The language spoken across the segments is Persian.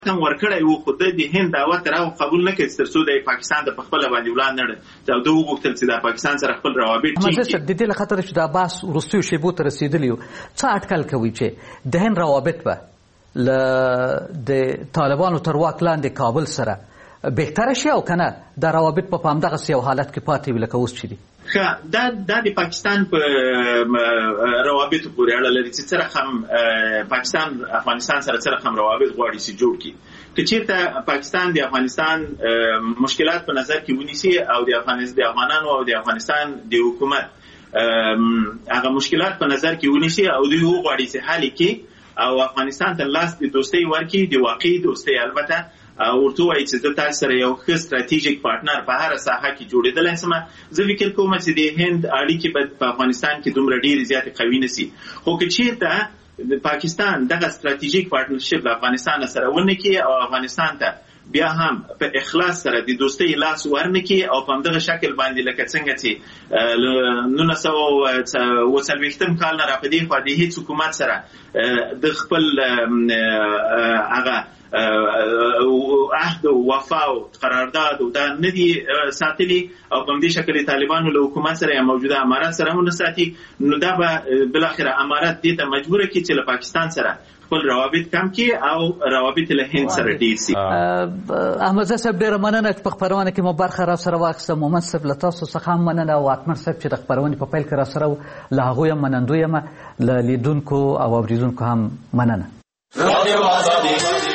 هم ورکړی وو، خو د هند دعوت راو قبول نه کړ ترڅو د پاکستان د خپل باندې وړاندې نه د وغوښتل چې د پاکستان سره خپل روابط ټینګ کړي. د دې لخطر چې د عباس وروستیو شیبو ته رسیدلی یو، څه اټکل کوي چې د هند روابط به د طالبانو تر واک لاندې کابل سره بهتره شي او کنه د روابط په همدغسې یو حالت کې پاتې وي لکه اوس چې دي؟ دا د پاکستان په روابطو پورې اړه لري چې څه رقم پاکستان افغانستان سره څه رقم روابط غواړي چې جوړ کړي. که چیرته پاکستان د افغانستان مشکلات په نظر کې ونیسي او د افغانانو او د افغانستان د حکومت هغه مشکلات په نظر کې ونیسي او دوی وغواړي چې حل کړي او افغانستان ته لاس د دوستۍ ورکړي، د واقعي دوستۍ البته ورته وایي چې د تاسو سره یو ښه ستراتیژیک پارتنر په هر ساحه کې جوړېدلی سمه. زه فکر کوم چې د هند اړیکې به په افغانستان کې دومره ډېرې زیاتې قوي نه سي، خو که چیرته د پاکستان دغه ستراتیژیک پارتنرشپ له افغانستان سره ونه کړي او افغانستان ته بیا هم په اخلاص سره د دوستۍ لاس ورنه کړي او په همدغه شکل باندې لکه څنګه چې 1940 کال نه را په دې خوا د هېڅ حکومت سره د خپل هغه عهد او وفا او قرارداد او دا ندي ساتلي او په دې شکل طالبانو له حکومت سره یا موجوده امارات سره هم نه ساتي، نو دا به بل اخره امارات دې ته مجبور کړي چې له پاکستان سره خپل روابط کم کړي او روابط له هند سره ډیر سي. احمد صاحب ډیره مننه چې په خبرونه کې مو برخه را سره واخیسته. مومن صاحب له تاسو څخه هم مننه او اکمل صاحب چې د خبرونې په پیل کې را سره له هغوی هم منندوی یم، له لیدونکو او اوریدونکو هم مننه. رادیو آزادي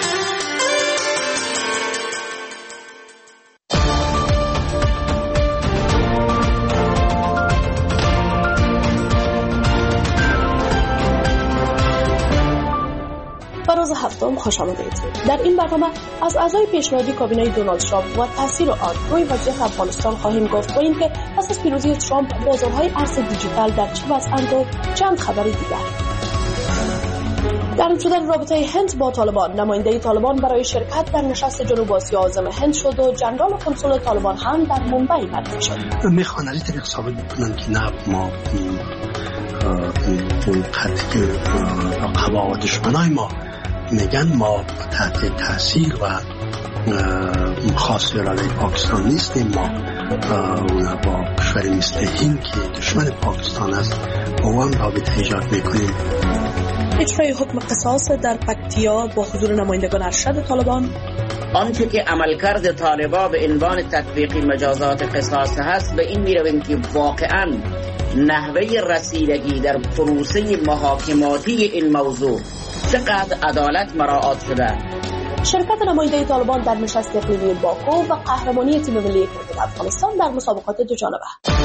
روز هفتم خوش آمدید. در این برنامه از اعضای پیشنهادی کابینه دونالد ترامپ و تاثیر آن روی وضعیت افغانستان خواهیم گفت با اینکه پس از پیروزی ترامپ بازارهای ارز دیجیتال در چه وضعند و چند خبر دیگر. در شدن رابطه هند با طالبان، نماینده طالبان برای شرکت در نشست جنوب آسیا عازم هند شد و جنرال قنسول طالبان هم در ممبئی معرفی شد. میخوان از طریق ثابت بکنن که نه ما اون قطعی رقبا و دشمنای ما میگن ما تحت تاثیر و خاص ارائه پاکستان نیستیم، ما با کشوری مثل هند که دشمن پاکستان است با هم رابطه ایجاد میکنیم. اجرای حکم قصاص در پکتیا با حضور نمایندگان ارشد طالبان. آنچه که عملکرد طالبان به عنوان تطبیق مجازات قصاص هست به این میرویم که واقعاً نحوه رسیدگی در پروسه محاکماتی این موضوع چقدر عدالت مراعات شده. شرکت نماینده طالبان در نشست اقلیمی باکو و قهرمانی تیم ملی کرکت افغانستان در مسابقات دو جانبه.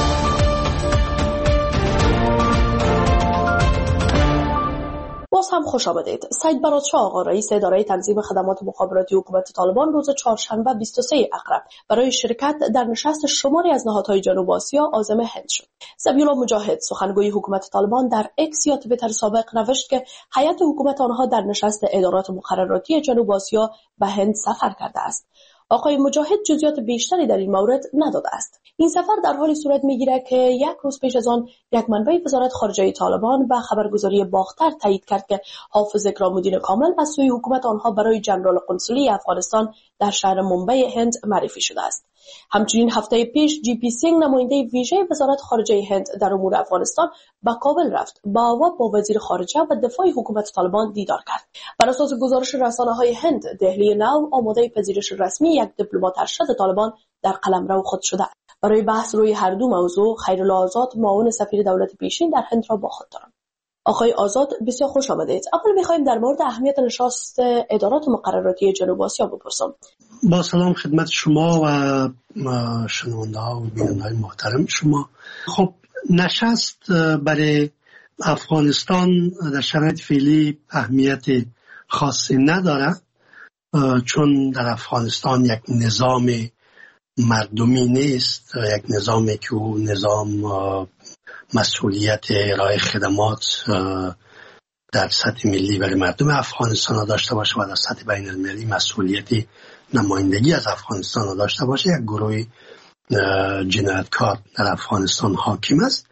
باز هم خوش آمدید. سید برادشاه آقا رئیس اداره تنظیم خدمات مخابراتی حکومت طالبان روز چهارشنبه 23 اقرب برای شرکت در نشست شماری از نهادهای جنوب آسیا عازم هند شد. ذبیحالله مجاهد سخنگوی حکومت طالبان در اکس یا توییتر سابق نوشت که هیئت حکومت آنها در نشست ادارات مقرراتی جنوب آسیا به هند سفر کرده است. آقای مجاهد جزئیات بیشتری در این مورد نداده است. این سفر در حالی صورت میگیرد که یک روز پیش از آن یک منبع وزارت خارجه طالبان به خبرگزاری باختر تایید کرد که حافظ اکرام‌الدین کامل از سوی حکومت آنها برای جنرال قنسولی افغانستان در شهر ممبئی هند معرفی شده است. همچنین هفته پیش جی پی سینگ نماینده ویژه وزارت خارجه هند در امور افغانستان به کابل رفت با وزیر خارجه و دفاع حکومت طالبان دیدار کرد. بر اساس گزارش رسانه‌های هند، دهلی نو آماده پذیرش رسمی یک دیپلمات ارشد طالبان در قلمرو خود شده. برای بحث روی هر دو موضوع خیرالله آزاد معاون سفیر دولت پیشین در هند را با خود دارم. آقای آزاد بسیار خوش آمدید. اول می‌خوایم در مورد اهمیت نشست ادارات مقرراتی جنوب آسیا بپرسم. با سلام خدمت شما و شنونده‌ها و بیننده‌های محترم شما. خب نشست برای افغانستان در شرایط فعلی اهمیت خاصی نداره، چون در افغانستان یک نظام مردمی نیست، یک نظامی که او نظام مسئولیت ارائه خدمات در سطح ملی برای مردم افغانستان را داشته باشه و در سطح بین المللی مسئولیت نمایندگی از افغانستان را داشته باشه. یک گروه جنایتکار در افغانستان حاکم است،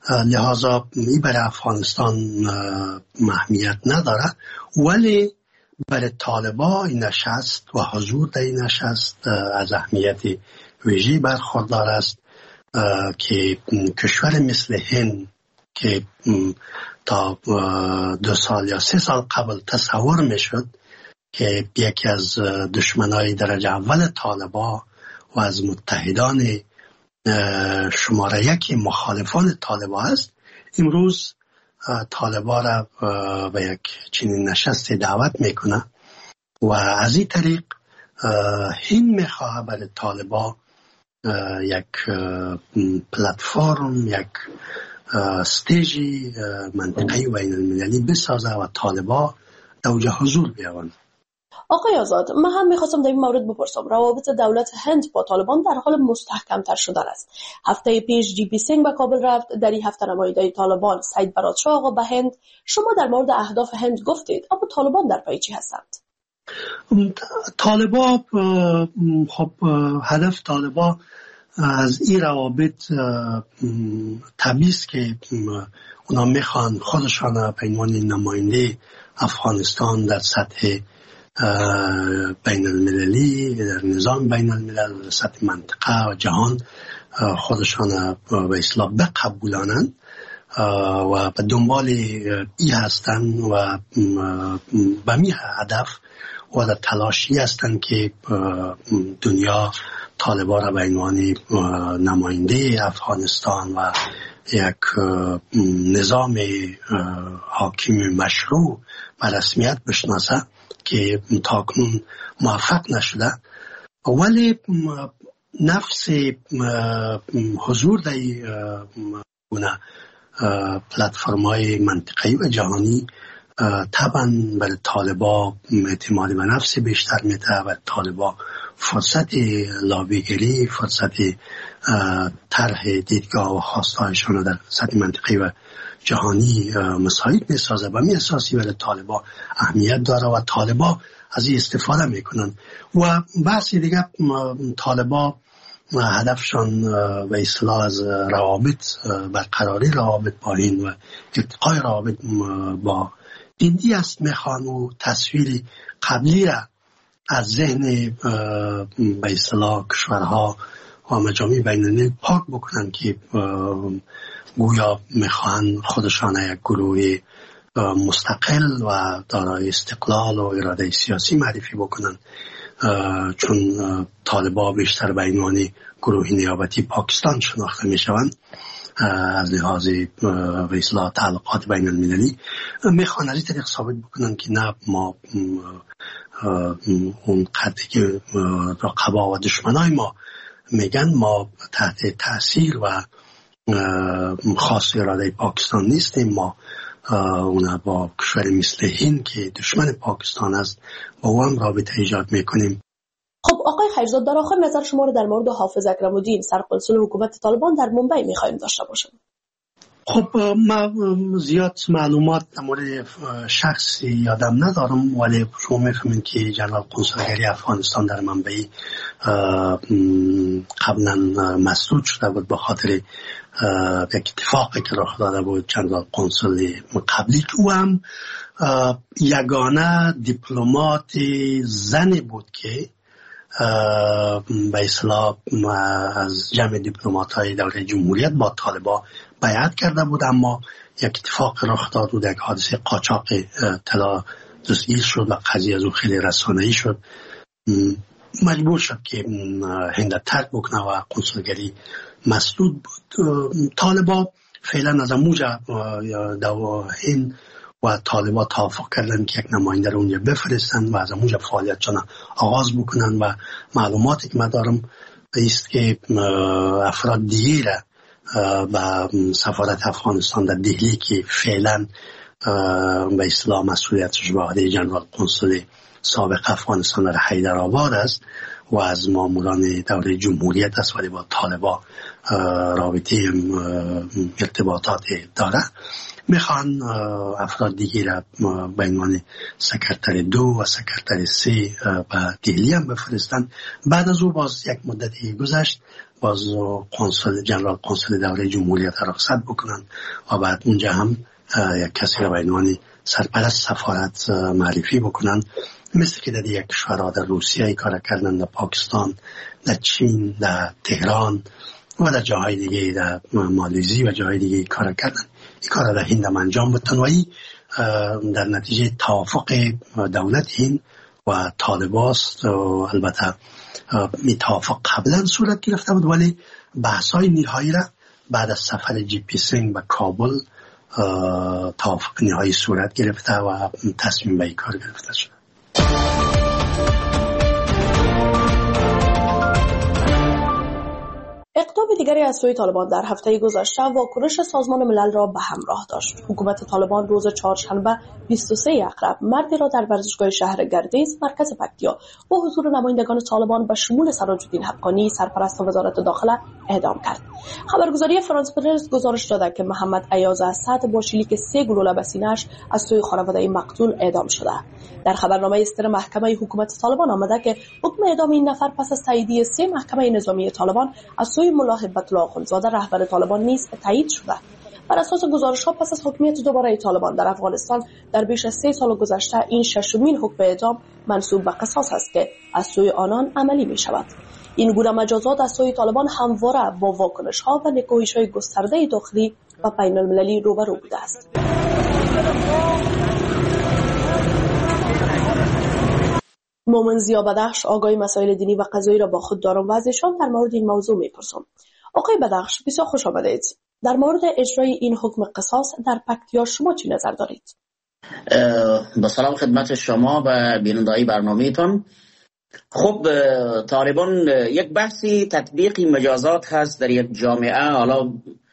لحاظا این برای افغانستان اهمیت نداره. ولی برای طالبان این نشست و حضور در این نشست از اهمیت ویژه‌ای برخوردار است که کشور مثل هند که تا 2 سال یا 3 سال قبل تصور میشد که یکی از دشمنای درجه اول طالبان و از متحدان شماره 1 مخالفان طالبان است، امروز طالبان را به یک چنین نشست دعوت میکنه و از این طریق هند میخواه برای طالبان یک پلتفرم، یک استیجی منطقه‌ای بین المللی بسازه و طالبان در اونجا حضور بیاورند. آقای آزاد، من هم میخواستم در این مورد بپرسم. روابط دولت هند با طالبان در حال مستحکم‌تر شدن است. هفته پیش جی پی سینگ به کابل رفت. در این هفته نماینده طالبان سعید برادشاه آقا به هند. شما در مورد اهداف هند گفتید، اما طالبان در پی چی هستند؟ طالبان خب هدف طالبان از این روابط طبیعی است که اونا میخوان خودشان به عنوان نماینده افغانستان در سطح بین المللی، در نظام بین الملل، در سطح منطقه و جهان خودشان به اصطلاح بقبولانند و به دنبال این هستند و به می هدف و در تلاشی هستند که دنیا طالبان را به عنوان نماینده افغانستان و یک نظام حاکم مشروع و رسمیت بشناسه که تاکنون موفق نشده، ولی نفس حضور در گونه پلتفرم‌های منطقه‌ای و جهانی طبعا برای طالبان اعتماد به نفس بیشتر میده و طالبان فرصت لابیگری، فرصت طرح دیدگاه و خواستهایشان در سطح منطقه‌ای و جهانی مساعد میسازه. و می اساسی برای طالبان اهمیت داره و طالبان از این استفاده میکنن. و بحث دیگه طالبان هدفشان به اصطلاح از روابط، برقراری روابط با هند و ارتقای روابط با هندی است. میخوان و تصویر قبلی را از ذهن به اصطلاح کشورها و مجامع بین‌المللی پاک بکنن که گویا میخوان خودشان یک گروه مستقل و دارای استقلال و اراده سیاسی معرفی بکنن، چون طالبان بیشتر به عنوان گروه نیابتی پاکستان شناخته میشوند از لحاظ به اصطلاح تعلقات بین المللی. میخوان از این طریق ثابت بکنن که نه، ما اون قدری که رقبا و دشمنای ما میگن ما تحت تأثیر و خاص اراده پاکستان نیستیم، ما اونا با کشور مثل هند که دشمن پاکستان است با او هم رابطه ایجاد میکنیم. خب آقای خیرزاد، در آخر نظر شما رو در مورد حافظ اکرم‌الدین سرقنسول حکومت طالبان در منبع میخوایم داشته باشیم. خب من زیاد معلومات در مورد شخصی یادم ندارم، ولی شما میفهمین که جنرال قنصلگری افغانستان در منبعی قبلا مسدود شده بود به خاطر یک اتفاقی که رخ داده بود. جنرال قنصل قبلی که او هم یگانه دیپلمات زن بود که به اصطلاح از جمع دیپلمات‌های دوره جمهوریت با طالبان بیعت کرده بود، اما یک اتفاق رخ داد بود، یک حادثه قاچاق طلا دستگیر شد و قضیه از او خیلی رسانه‌ای شد. مجبور شد که هند ترک بکنه و قنصلگری مسدود بود. طالبان فعلا از موجه هند و طالبان توافق کردن که یک نماینده رو اونجا بفرستن و از موجه فعالیتشان آغاز بکنن و معلوماتی که من دارم است که افراد دیگه را به سفارت افغانستان در دهلی که فعلا به اصطلاح مسئولیتش به عهده جنرال قنصل سابق افغانستان در حیدرآباد است و از ماموران دوره جمهوریت است ولی با طالبان رابطه ارتباطات داره، میخوان افراد دیگه را به عنوان سکرتر 2 و سکرتر 3 به دهلی هم بفرستن. بعد از او باز یک مدتی گذشت، باز جنرال قنصل دوره جمهوریت را رخصت بکنن و بعد اونجا هم یک کسی را به عنوان سرپرست سفارت معرفی بکنن، مثل که در یک کشورها در روسیه کار کردن، در پاکستان، در چین، در تهران و در جاهای دیگه، در مالزی و جاهای دیگه کار کردن. این کار در هند هم انجام بودن و این در نتیجه توافق دولت هند و طالباست. و البته این توافق قبلا صورت گرفته بود، ولی بحث‌های نهایی را بعد از سفر جی پی سینگ به کابل توافق نهایی صورت گرفته و تصمیم به این کار گرفته شد. اقدام دیگری از سوی طالبان در هفته گذشته واکنش سازمان ملل را به همراه داشت. حکومت طالبان روز چهارشنبه 23 اکرب مردی را در ورزشگاه شهر گردیز مرکز پکتیا با حضور نمایندگان طالبان به شمول سراج‌الدین حقانی سرپرست وزارت داخله اعدام کرد. خبرگزاری فرانس پرس گزارش داده که محمد ایاز اسد با شلیک 3 گلوله به سینه‌اش از سوی خانواده مقتول اعدام شده. در خبرنامه اصدار محکمه حکومت طالبان آمده که حکم اعدام این نفر پس از تاییدیه 3 محکمه نظامی طالبان از سوی ملا هیبت الله اخوندزاده رهبر طالبان نیز تایید شده. بر اساس گزارش‌ها پس از حکمیت دوباره طالبان در افغانستان در بیش از 3 سال گذشته این ششمین حکم اعدام منسوب به قصاص است که از سوی آنان عملی می‌شود. این گونه مجازات از سوی طالبان همواره با واکنش‌ها و نکوهش‌های گسترده داخلی و بین‌المللی روبرو بوده است. مومن ضیا بدخش آقای مسائل دینی و قضایی را با خود دارم و از ایشان در مورد این موضوع میپرسم. آقای بدخش بسیار خوش آمدید. در مورد اجرای این حکم قصاص در پکتیا شما چی نظر دارید؟ با سلام خدمت شما و بیننده‌های برنامه‌تان. خب طالبان یک بحثی تطبیق مجازات هست در یک جامعه، حالا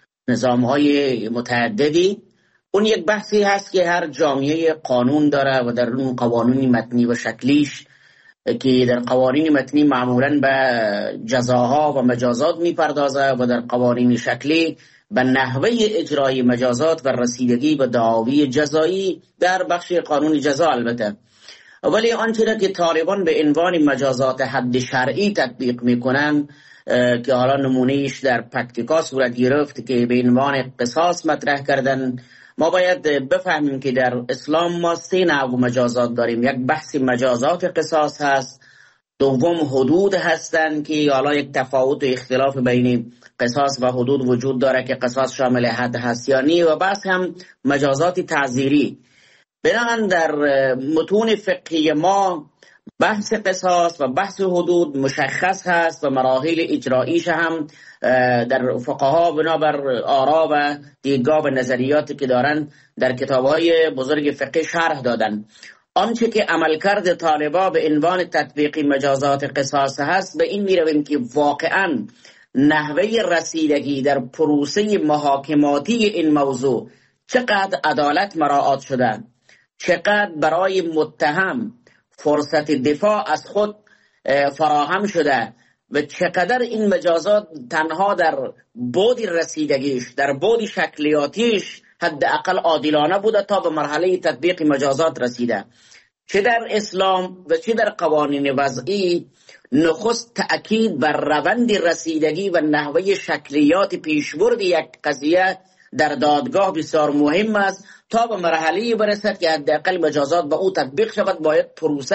نظام‌های متعددی. اون یک بحثی هست که هر جامعه قانون داره و در اون قوانین متنی و شکلیش که در قوانین متنی معمولاً به جزاها و مجازات میپردازه و در قوانین شکلی به نحوه اجرای مجازات و رسیدگی به دعاوی جزایی در بخش قانون جزا البته. ولی آنچه که طالبان به عنوان مجازات حد شرعی تطبیق میکنن که حالا نمونهش در پکتیکا صورت گرفت که به عنوان قصاص مطرح کردن، ما باید بفهمیم که در اسلام ما 3 نوع مجازات داریم. یک بحث مجازات قصاص هست، دوم حدود هستند که حالا یک تفاوت و اختلاف بین قصاص و حدود وجود داره که قصاص شامل حد هست یا نی، و بحث هم مجازات تعزیری. بنابراین در متون فقهی ما بحث قصاص و بحث حدود مشخص هست و مراحل اجراییش هم در فقها بنابر آرا و دیدگاه و نظریاتی که دارن در کتاب‌های بزرگ فقهی شرح دادن. آنچه که عملکرد طالبا به عنوان تطبیق مجازات قصاص هست، به این می‌رویم که واقعاً نحوه رسیدگی در پروسه محاکماتی این موضوع چقدر عدالت مراعات شده، چقدر برای متهم فرصت دفاع از خود فراهم شده و چقدر این مجازات تنها در بعد رسیدگیش، در بعد شکلیاتیش حداقل عادلانه بوده تا به مرحله تطبیق مجازات رسیده. چه در اسلام و چه در قوانین وضعی نخست تأکید بر روند رسیدگی و نحوه شکلیات پیشبرد یک قضیه در دادگاه بسیار مهم است تا به مرحله برسد که حداقل مجازات به او تطبیق شود. باید پروسه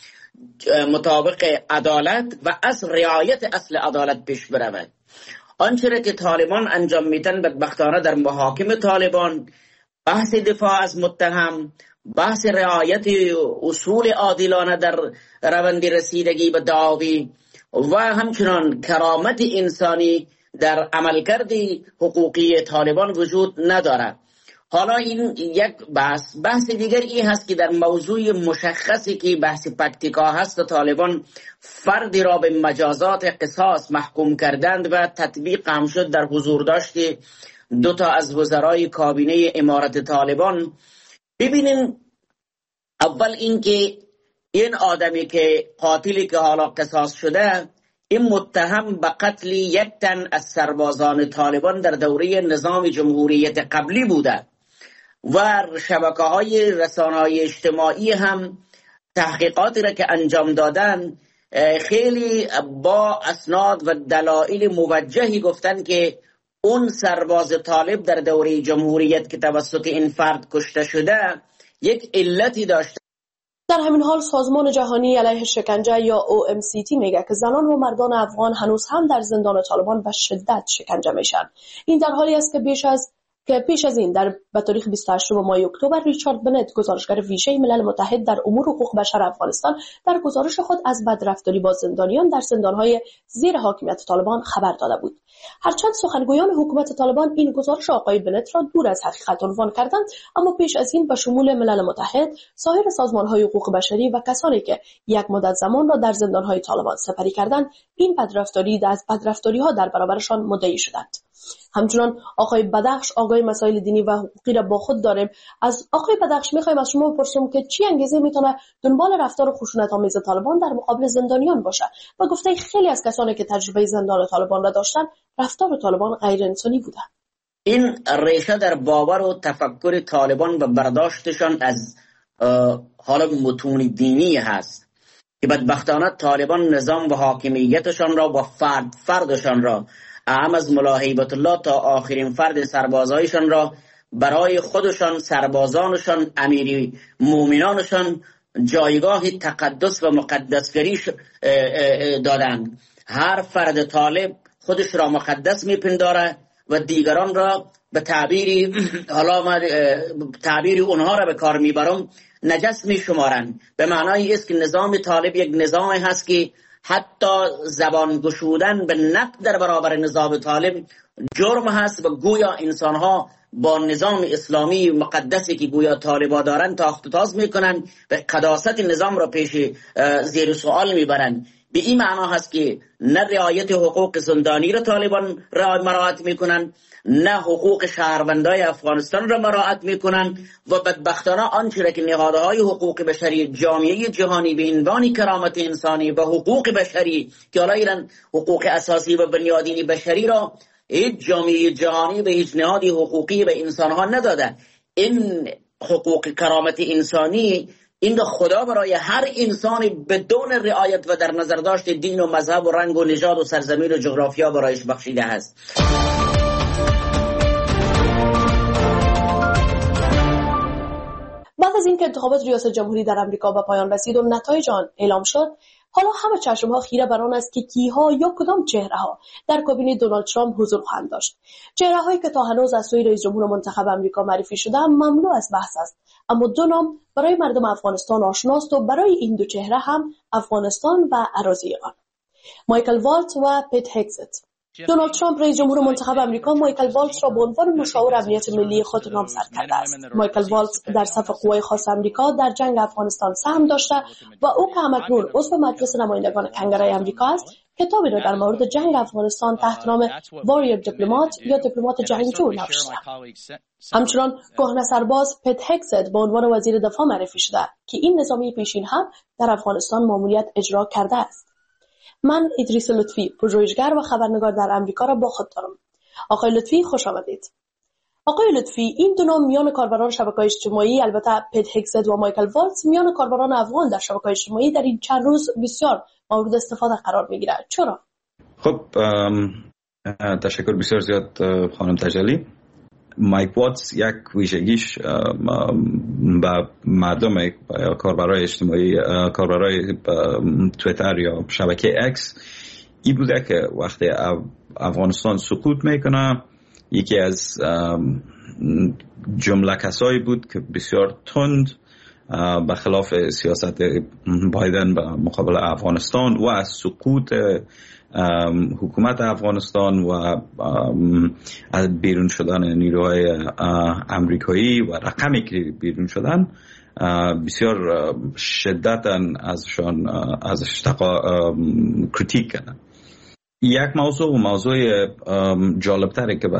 مطابق عدالت و از رعایت اصل عدالت پیش برود. آنچه که طالبان انجام میدن بدبختانه در محاکم طالبان، بحث دفاع از متهم، بحث رعایت اصول عادلانه در روند رسیدگی به دعاوی و همچنان کرامت انسانی در عملکرد حقوقی طالبان وجود ندارد. حالا این یک بحث دیگر این هست که در موضوع مشخصی که بحث پکتیکا هست، طالبان فردی را به مجازات قصاص محکوم کردند و تطبیق هم شد در حضور داشت 2 از وزرای کابینه امارت طالبان. ببینین، اول اینکه این آدمی که قاتلی که حالا قصاص شده، این متهم به قتل یک تن از سربازان طالبان در دوره نظام جمهوریت قبلی بوده و شبکه‌های رسانه‌های اجتماعی هم تحقیقاتی را که انجام دادن خیلی با اسناد و دلایل موجهی گفتن که اون سرباز طالب در دوره جمهوریت که توسط این فرد کشته شده یک علتی داشته. در همین حال سازمان جهانی علیه شکنجه یا OMCT میگه که زنان و مردان افغان هنوز هم در زندان طالبان به شدت شکنجه میشن. این در حالی است که پیش از این به تاریخ 28 ماه اکتبر ریچارد بنت گزارشگر ویژه ملل متحد در امور حقوق بشر افغانستان در گزارش خود از بدرفتاری با زندانیان در زندانهای زیر حاکمیت طالبان خبر داده بود. هرچند سخنگویان حکومت طالبان این گزارش آقای بنت را دور از حقیقت عنوان کردند، اما پیش از این به شمول ملل متحد، سایر سازمان‌های حقوق بشری و کسانی که یک مدت زمان را در زندان‌های طالبان سپری کردند، این بدرفتاری از بدرفتاری‌ها در برابرشان مدعی شدند. همچنان آقای بدخش آگاه مسائل دینی و حقوقی را با خود داریم. از آقای بدخش می‌خوایم از شما بپرسیم که چی انگیزه میتونه دنبال رفتار خشونت‌آمیز طالبان در مقابل زندانیان باشه و گفته خیلی از کسانی که تجربه زندان طالبان را داشتن رفتار طالبان غیر انسانی بوده. این ریشه در باور و تفکر طالبان و برداشتشان از حالا متون دینی هست که بدبختانه طالبان نظام و حاکمیتشان را و فردشان را اهم از ملا هیبت الله تا آخرین فرد سربازایشان را برای خودشان، سربازانشان، امیری مومنانشان جایگاه تقدس و مقدسگری دادند. هر فرد طالب خودش را مقدس میپنداره و دیگران را به تعبیری اونها را به کار میبرم نجس میشمارند. به معنای است که نظام طالب یک نظام هست که حتی زبان گشودن به نقد در برابر نظام طالب جرم هست و گویا انسانها با نظام اسلامی مقدسی که گویا طالبا دارن تاخت و تاز میکنن و قداست نظام را پیش زیر سوال میبرن. به این معنا هست که نه رعایت حقوق زندانی را طالبان مراعات میکنن، نه حقوق شهروندای افغانستان را مراعات میکنن و بدبختانه آنچه را که نهادهای حقوق بشری جامعه جهانی به عنوان کرامت انسانی و حقوق بشری که حالا ایران حقوق اساسی و بنیادین بشری را هیچ جامعه جهانی و هیچ نهادی حقوقی به انسانها نداده. این حقوق کرامت انسانی این خدا برای هر انسانی بدون رعایت و در نظر داشت دین و مذهب و رنگ و نژاد و سرزمین و جغرافیا برایش بخشیده است. بعد از اینکه انتخابات ریاست جمهوری در امریکا به پایان رسید و نتایج آن اعلام شد، حالا همه چشم‌ها خیره بر آن است که کیها یا کدام چهره‌ها در کابینه دونالد ترامپ حضور خواهند داشت. چهره‌هایی که تا هنوز از سوی رئیس جمهور منتخب امریکا معرفی شده مملو از بحث است، اما دو نام برای مردم افغانستان آشناست و برای این دو چهره هم افغانستان و اراضی آن: مایکل والتز و پیت هگزت. دونالد ترامپ رئیس جمهور منتخب امریکا مایکل والتز را به عنوان مشاور امنیت ملی خود نامزد کرده است. مایکل والتز در صف قوای خاص امریکا در جنگ افغانستان سهم داشته و او که همکنون عضو مجلس نمایندگان کنگره امریکا است، کتابی را در مورد جنگ افغانستان تحت نام واریر دیپلمات یا دیپلمات جنگجو نوشته. همچنان کهنه سرباز پیت هگزت به عنوان وزیر دفاع معرفی شده که این نظامی پیشین هم در افغانستان ماموریت اجرا کرده است. من ادریس لطفی، پژوهشگر و خبرنگار در امریکا را با خود دارم. آقای لطفی خوش آمدید. آقای لطفی، این دو نام میان کاربران شبکه‌های اجتماعی، البته پیت هگزت و مایکل والتز، میان کاربران افغان در شبکه‌های اجتماعی در این چند روز بسیار مورد استفاده قرار می‌گیرد. چرا؟ خب تشکر بسیار زیاد خانم تجلی. مایک واتس یک ویژگیش با مردم کاربرای اجتماعی، کاربرای تویتر یا شبکه اکس این بوده که وقتی افغانستان سقوط میکنه یکی از جمله کسایی بود که بسیار تند به خلاف سیاست بایدن به مقابل افغانستان و از سقوط حکومت افغانستان و از بیرون شدن نیروهای امریکایی و رقمی که بیرون شدن بسیار شدتاً ازش کریتیک کردن. یک موضوع جالبتره که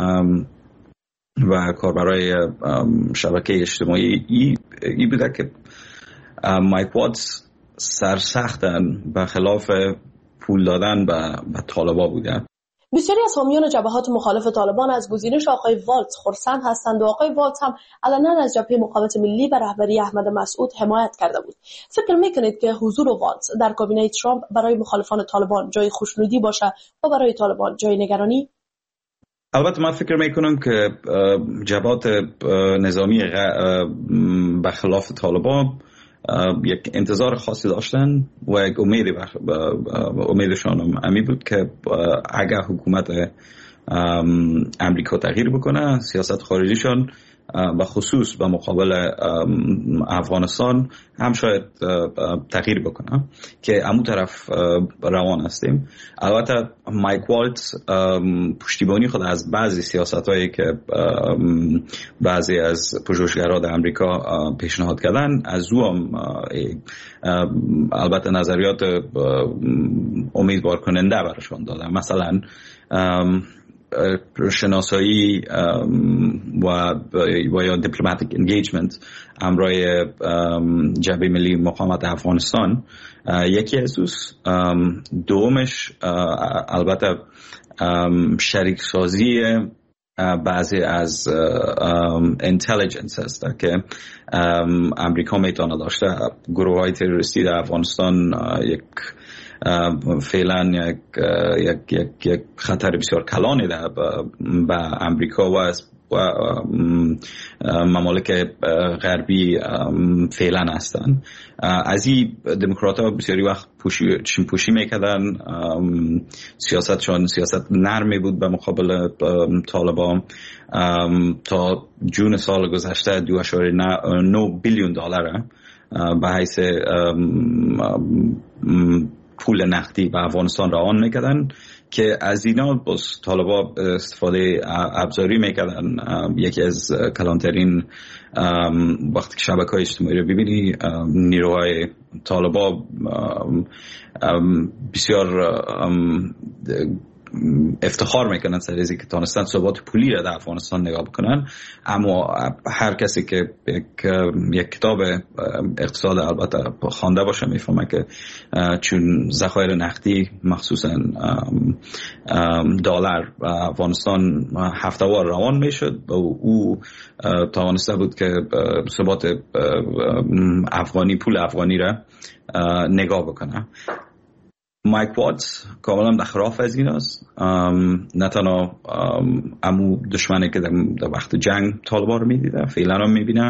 و کاربرای شبکه اجتماعی ای بوده که مایک واتس سرسختن به خلاف پول دادن به طالبا بودن. بسیاری از حامیان جبهات مخالف طالبان از گزینش آقای والتز خرسند هستند و آقای والتز هم علنا از جبهه مقاومت ملی و رهبری احمد مسعود حمایت کرده بود. فکر میکنید که حضور والتز در کابینه ترامپ برای مخالفان طالبان جای خوشنودی باشه و برای طالبان جای نگرانی؟ البته من فکر میکنم که جبهات نظامی بخلاف طالبان یک انتظار خاصی داشتن و یک امیدشان امی بود که اگر حکومت امریکا تغییر بکنه، سیاست خارجیشان و خصوص به مقابل افغانستان هم شاید تغییر بکنه که امو طرف روان هستیم. البته مایک والتز پشتیبانی خود از بعضی سیاست هایی که بعضی از پژوهشگران در امریکا پیشنهاد کردن از او هم البته نظریات امیدوار کننده برشان دادن. مثلا شناسایی و یا دیپلماتیک انگیجمنت همراه جبهه ملی مقاومت افغانستان یکی اساس، دومش البته شریک سازی بعضی از اینتلیجنس هست که امریکا میتونه داشته. گروه های تروریستی در افغانستان فعلا یک خطر بسیار کلانی ده به امریکا و ممالک غربی فعلا هستن. از این دموکرات ها بسیاری وقت پوشی میکردن، سیاستشان سیاست نرمی بود به مقابل طالبان. تا جون سال گذشته 2.9 بیلیون دلار به حیث پول نقدی به افغانستان روان میکردن که از اینا باز طالبا استفاده ابزاری میکردن. یکی از کلانترین وقتی که شبکه‌های اجتماعی رو ببینی، نیروهای طالبا بسیار افتخار میکنن سر اینکه که تانستن ثبات پولی را در افغانستان نگاه بکنن. اما هر کسی که یک کتاب اقتصاد البته خوانده باشه میفهمه که چون ذخایر نقدی مخصوصا دلار و افغانستان هفته‌وار روان میشد و او توانسته بود که ثبات افغانی، پول افغانی را نگاه بکنه. مایک واتز کاملا در خلاف از این است. نه تنها امو دشمنی که در وقت جنگ طالبان رو میدیده فعلا هم میبینه.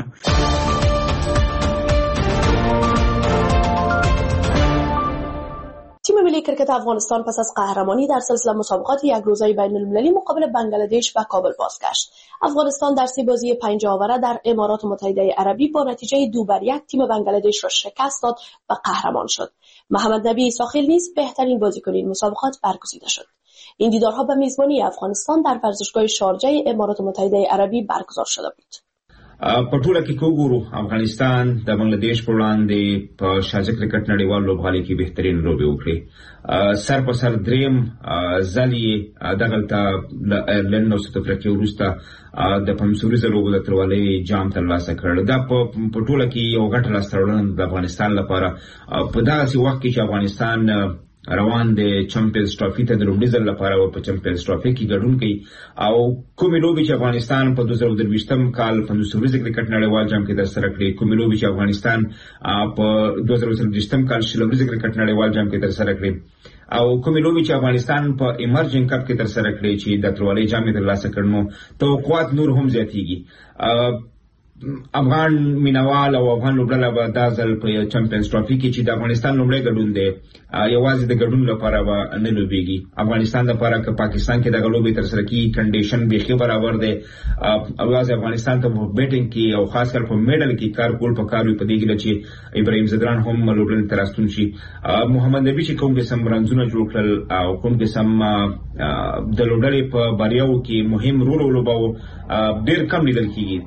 تیم ملی کرکت افغانستان پس از قهرمانی در سلسله مسابقات یک روزه بین المللی مقابل بنگلادش و کابل بازگشت. افغانستان در 3 بازی 5 آوره در امارات متحده عربی با نتیجه 2-1 تیم بنگلادش را شکست داد و قهرمان شد. محمد نبی ساخیل نیز بهترین بازیکن این مسابقات برگزیده شد. این دیدارها به میزبانی افغانستان در ورزشگاه شارجه امارات متحده عربی برگزار شده بود. په ټوله کې وګورو افغانستان د بنگلاديش پر وړاندې په شارجه کرکټ نړیوال لوبغالي کې بهترین لوبې وکړې. سر په سر دریم ځلې دغلته ایرلند او ساوث افریقا وروسته د پمسوریزه لوبو د تروالۍ جام ترلاسه کړ. دا په ټوله کې یو غټه لاسته راوړنه د افغانستان لپاره په داسې وخت کې چې افغانستان روان د چمپیونز ټرافي ته د لومړي ځل لپاره په چمپیونز ټرافي کې ګډون کوي او کومې لوبې چې افغانستان په 2023 کال په نوسوریزه کرکټ نړیوال جام کې ترسره کړې، کومې لوبې چې افغانستان په 2023 کال شلوريزه کرکټ نړیوال جام کې ترسره کړې او کومې لوبې چې افغانستان په ایمرجنګ کپ کې ترسره کړې چې د تروالۍ جام یې ترلاسه کړ، نو توقعات نور هم زیاتېږي. افغان مینوال او افغان لوبډله به دا ځل په چمپیونز ټرافي کې چې د افغانستان لومړی ګډون دی یوازې د ګډون لپاره به نه لوبېږي. افغانستان لپاره که پاکستان کې دغه لوبې ترسره کیږي کنډیشن بیخي برابر دی او یوازې افغانستان ته په بیټینګ کې او خاص کر په میډل کې کار کول پکار وي. په دې کې چې ابراهیم زدران هم لوبډلې ته راستون شي. محمد نبی چې کوم قسم رنځونه جوړ کړل او کوم قسم د لوبډلې په بریاو کې مهم رول ولوباوه ډېر کم لیدل کیږي.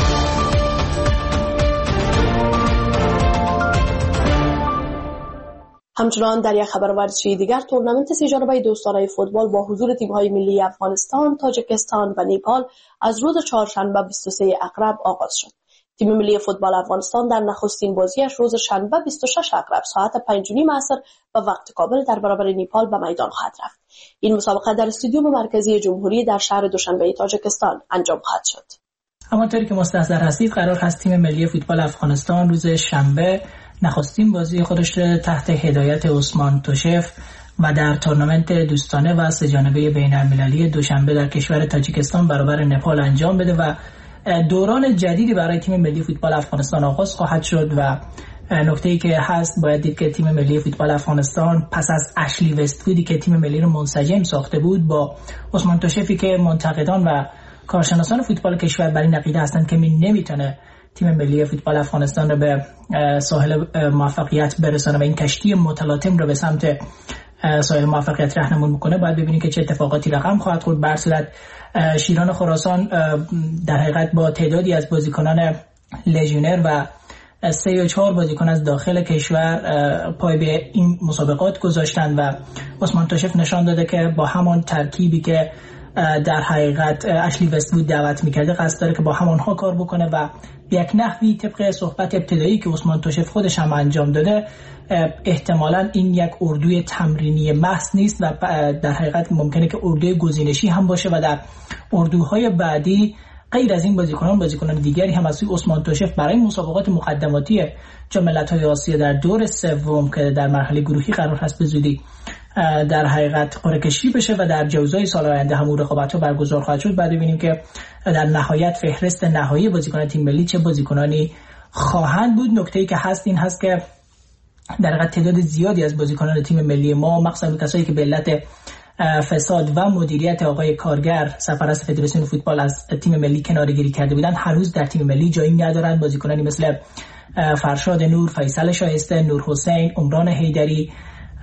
همچنان در یک خبر ورزشی دیگر تورنمنت 3 جانبه دوستانه فوتبال با حضور تیم‌های ملی افغانستان، تاجیکستان و نیپال از روز چهارشنبه 23 اقرب آغاز شد. تیم ملی فوتبال افغانستان در نخستین بازیش روز شنبه 26 اقرب ساعت 5:30 عصر به وقت کابل در برابر نیپال به میدان خواهد رفت. این مسابقه در استادیوم مرکزی جمهوری در شهر دوشنبه تاجیکستان انجام خواهد شد. همانطوری که مستحضر هستید قرار هست تیم ملی فوتبال افغانستان روز شنبه نخستین بازی خودش تحت هدایت عثمان توشف و در تورنمنت دوستانه و سه‌جانبه بین‌المللی دوشنبه در کشور تاجیکستان برابر نپال انجام بده و دوران جدیدی برای تیم ملی فوتبال افغانستان آغاز خواهد شد. و نکته‌ای که هست باید دید که تیم ملی فوتبال افغانستان پس از اشلی وست‌وودی که تیم ملی رو منسجم ساخته بود، با عثمان توشفی که منتقدان و کارشناسان فوتبال کشور بر این عقیده هستند که نمیتونه تیم ملی فوتبال افغانستان رو به ساحل موفقیت برسانه و این کشتی متلاطم رو به سمت ساحل موفقیت راهنمایی میکنه، باید ببینیم که چه اتفاقاتی رقم خواهد خورد. به هر صورت شیران خراسان در حقیقت با تعدادی از بازیکنان لژیونر و 3 یا 4 بازیکن از داخل کشور پای به این مسابقات گذاشتن و عثمان توشف نشان داده که با همان ترکیبی که در حقیقت اشلی وست‌وود دعوت میکرده قصد داره که با همانها کار بکنه و یک نحوی طبق صحبت ابتدایی که عثمان توشف خودش هم انجام داده احتمالاً این یک اردوی تمرینی محض نیست و در حقیقت ممکنه که اردوی گزینشی هم باشه و در اردوهای بعدی غیر از این بازیکنان دیگری هم از سوی عثمان توشف برای مسابقات مقدماتی جام ملت‌های آسیا در دور سوم که در مرحله گروهی قرار هست به زودی در حقیقت قرعه کشی بشه و در جوزای سال آینده هم رقابت‌ها برگزار خواهد شد. بعد ببینیم که در نهایت فهرست نهایی بازیکنان تیم ملی چه بازیکنانی خواهند بود. نکته‌ای که هست این هست که در حقیقت تعداد زیادی از بازیکنان تیم ملی ما، مخصوصا کسایی که به علت فساد و مدیریت آقای کارگر سرپرست فدراسیون فوتبال از تیم ملی کناره‌گیری کرده بودند، هنوز در تیم ملی جایی ندارند. بازیکنانی مثل فرشاد نور، فیصل شایسته، نور حسین، عمران حیدری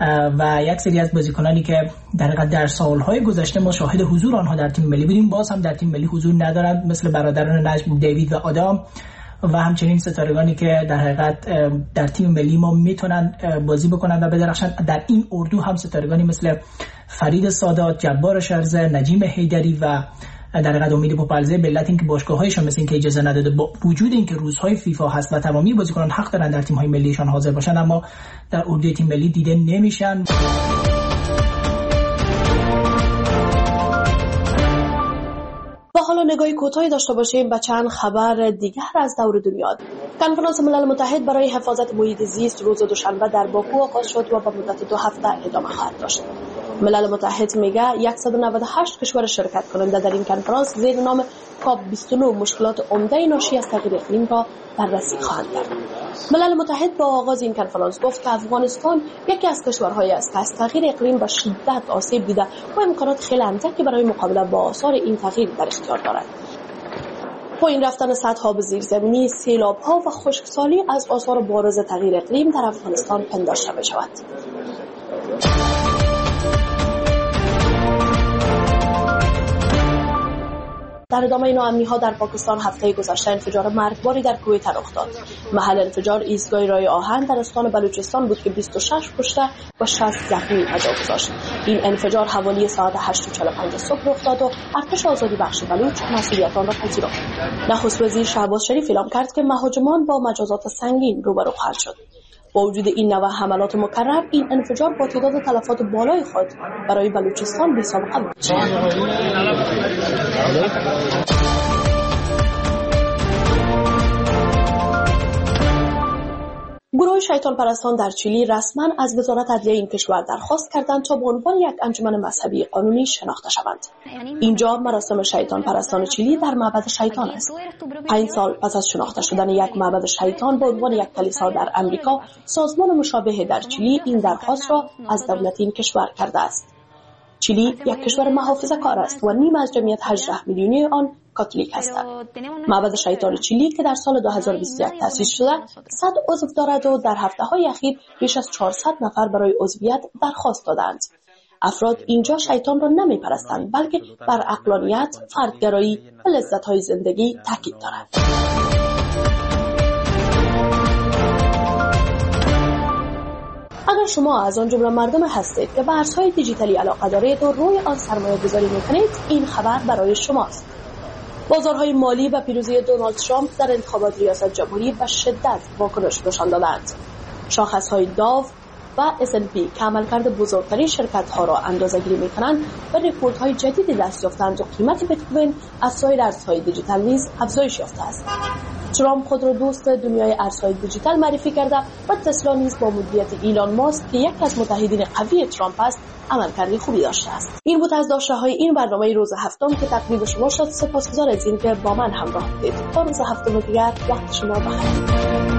و یک سری از بازیکنانی که در سالهای گذشته ما شاهد حضور آنها در تیم ملی بودیم باز هم در تیم ملی حضور ندارند، مثل برادران نجم، دیوید و آدام و همچنین ستارگانی که در حقیقت در تیم ملی ما میتونن بازی بکنن و بدرخشن. در این اردو هم ستارگانی مثل فرید سادات، جبار شرزه، نجیم حیدری و در حقیقت امید پوپلزه به علت اینکه باشگاه‌هایشون مثل اینکه اجازه نداده، با وجود اینکه روزهای فیفا هست و تمامی بازیکنان حق دارن در تیم‌های ملیشان حاضر باشن، اما در اردوی تیم ملی دیده نمیشن. و حالا نگاهی کوتاهی داشته باشیم به چند خبر دیگر از دور دنیا. کنفرانس ملل متحد برای حفاظت محیط زیست روز دوشنبه در باکو آغاز شد و به مدت 2 هفته ادامه خواهد داشت. ملل متحد میگه 198 کشور شرکت کننده در این کنفرانس زیر نام کاپ 29 مشکلات عمده ناشی از تغییر اقلیم را بررسی خواهند کرد. ملل متحد با آغاز این کنفرانس گفت که افغانستان یکی از کشورهایی است که از تغییر اقلیم به شدت آسیب دیده و امکانات خیلی اندکی برای مقابله با آثار این تغییر در اختیار دارد. پایین رفتن سطح آب زیرزمینی، سیلاب‌ها و خشکسالی از آثار بارز تغییر اقلیم در افغانستان پنداشته می‌شود. در ادامه ناامنی‌ها در پاکستان هفته گذشته انفجار مرگباری در کویت رخ داد. محل انفجار ایستگاه رای آهن در استان بلوچستان بود که 26 کشته و 60 زخمی جا گذاشت. این انفجار حوالی ساعت 8:45 صبح رخ داد و ارتش آزادی بخش بلوچ مسئولیت آن را پذیرفت. نخست وزیر شهباز شریف اعلام کرد که مهاجمان با مجازات سنگین روبرو خواهند شد. با وجود این نوع حملات مکرر، این انفجار با تعداد تلفات بالای خود برای بلوچستان بی‌سابقه بود. گروه شیطان پرستان در چیلی رسما از وزارت عدلیه این کشور درخواست کردند تا به عنوان یک انجمن مذهبی قانونی شناخته شوند. اینجا مراسم شیطان پرستان چیلی در معبد شیطان است. 5 سال پس از شناخته شدن یک معبد شیطان به عنوان یک کلیسا در امریکا، سازمان مشابه در چیلی این درخواست را از دولت این کشور کرده است. چیلی یک کشور محافظه‌کار است و نیم از جمعیت 18 میلیونی آن کاتولیک هستند. معبد شیطان چیلی که در سال 2021 تأسیس شده 100 عضو دارد و در هفته‌های اخیر بیش از 400 نفر برای عضویت درخواست دادند. افراد اینجا شیطان را نمی‌پرستند بلکه بر عقلانیت، فردگرایی و لذت‌های زندگی تاکید دارند. اگر شما از آن جمله مردم هستید که به ارزهای دیجیتالی علاقه دارید و روی آن سرمایه گذاری میکنید، این خبر برای شماست. بازارهای مالی و پیروزی دونالد ترامپ در انتخابات ریاست جمهوری به شدت واکنش نشان دادند. شاخصهای داو و S&P که عملکرد بزرگترین شرکت‌ها را اندازه‌گیری می‌کنند و رکوردهای جدیدی دست یافتند و قیمت بیت کوین از سایر ارزهای دیجیتال نیز افزایش یافته است. ترامپ خود را دوست دنیای ارزهای دیجیتال معرفی کرده و تسلا نیز با مدیریت ایلان ماسک که یکی از متحدین قوی ترامپ است عملکرد خوبی داشته است. این بود از داشته‌های این برنامه روز هفتم که تقدیم شما شد. سپاسگزار از اینکه با من همراه بودید. تا روز هفتم دیگر وقت شما بخیر.